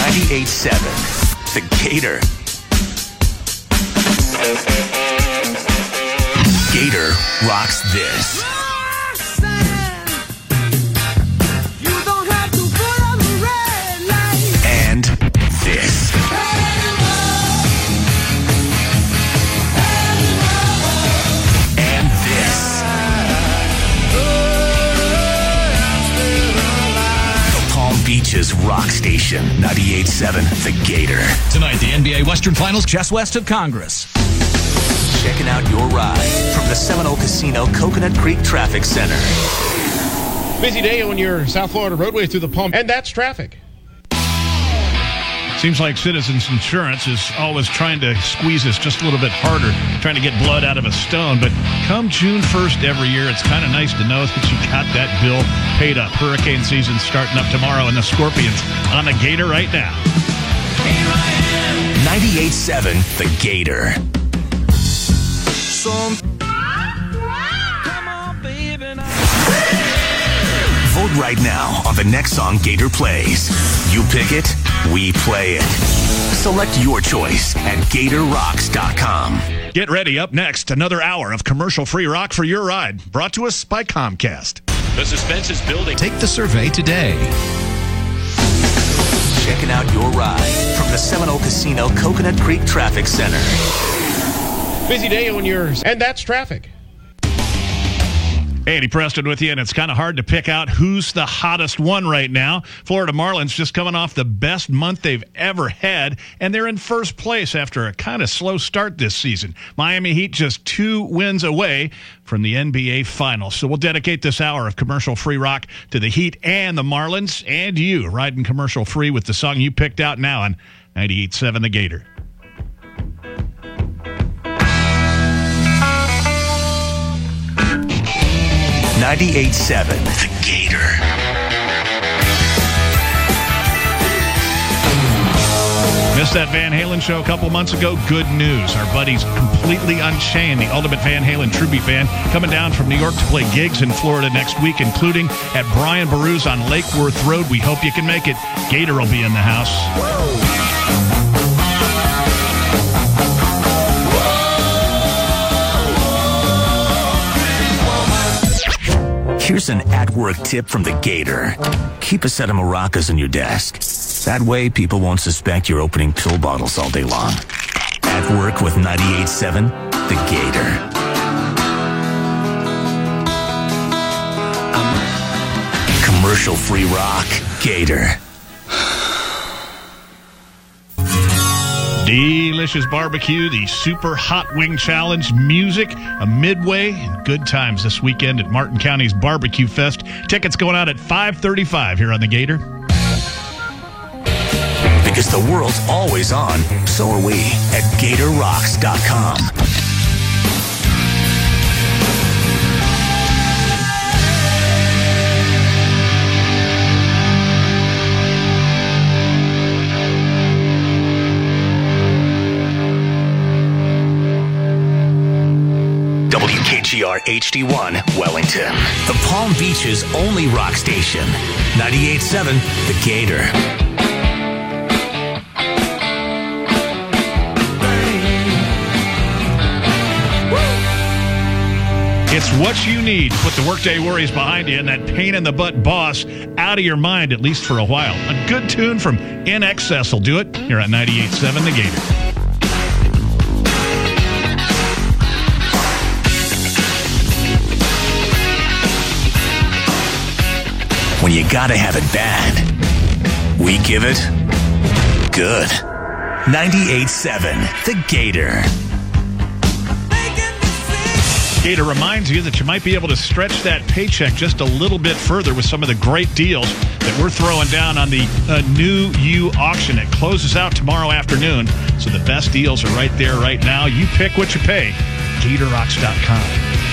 98.7 The Gator. Gator rocks this. And this. And this. The Palm Beach's rock station, 98.7 The Gator. Tonight, the NBA Western Finals just west of Congress. Checking out your ride from the Seminole Casino Coconut Creek Traffic Center. Busy day on your South Florida roadway through the Palm, and that's traffic. Seems like Citizens Insurance is always trying to squeeze us just a little bit harder, trying to get blood out of a stone. But come June 1st every year, it's kind of nice to know that you got that bill paid up. Hurricane season starting up tomorrow, and the Scorpions on the Gator right now. 98.7 The Gator. Vote right now on the next song Gator plays. You pick it, we play it. Select your choice at GatorRocks.com. Get ready. Up next, another hour of commercial-free rock for your ride. Brought to us by Comcast. The suspense is building. Take the survey today. Checking out your ride from the Seminole Casino Coconut Creek Traffic Center. Busy day on yours, and that's traffic. Andy Preston with you, and it's kind of hard to pick out who's the hottest one right now. Florida Marlins just coming off the best month they've ever had, and they're in first place after a kind of slow start this season. Miami Heat just 2 wins away from the NBA Finals. So we'll dedicate this hour of commercial-free rock to the Heat and the Marlins, and you riding commercial-free with the song you picked out now on 98.7 The Gator. $98.7 The Gator. Missed that Van Halen show a couple months ago? Good news. Our buddies Completely Unchained, the ultimate Van Halen tribute band, coming down from New York to play gigs in Florida next week, including at Brian Baroo's on Lake Worth Road. We hope you can make it. Gator will be in the house. Here's an at-work tip from the Gator. Keep a set of maracas in your desk. That way, people won't suspect you're opening pill bottles all day long. At work with 98.7 The Gator. Commercial-free rock, Gator. Delicious barbecue, the Super Hot Wing Challenge, music, a midway, and good times this weekend at Martin County's Barbecue Fest. Tickets going out at $5.35 here on the Gator. Because the world's always on, so are we at GatorRocks.com. WKGR HD1, Wellington. The Palm Beach's only rock station. 98.7 The Gator. It's what you need to put the workday worries behind you and that pain-in-the-butt boss out of your mind, at least for a while. A good tune from In Excess will do it here at 98.7 The Gator. When you gotta have it bad, we give it good. 98.7 The Gator. Gator reminds you that you might be able to stretch that paycheck just a little bit further with some of the great deals that we're throwing down on the New You auction. It closes out tomorrow afternoon, so the best deals are right there right now. You pick what you pay. GatorRocks.com.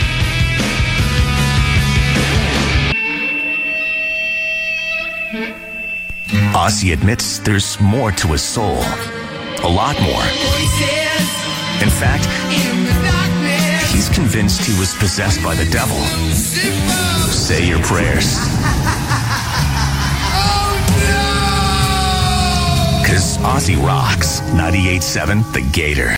Ozzy admits there's more to his soul. A lot more. In fact, he's convinced he was possessed by the devil. Say your prayers. Aussie rocks. 98.7 The Gator.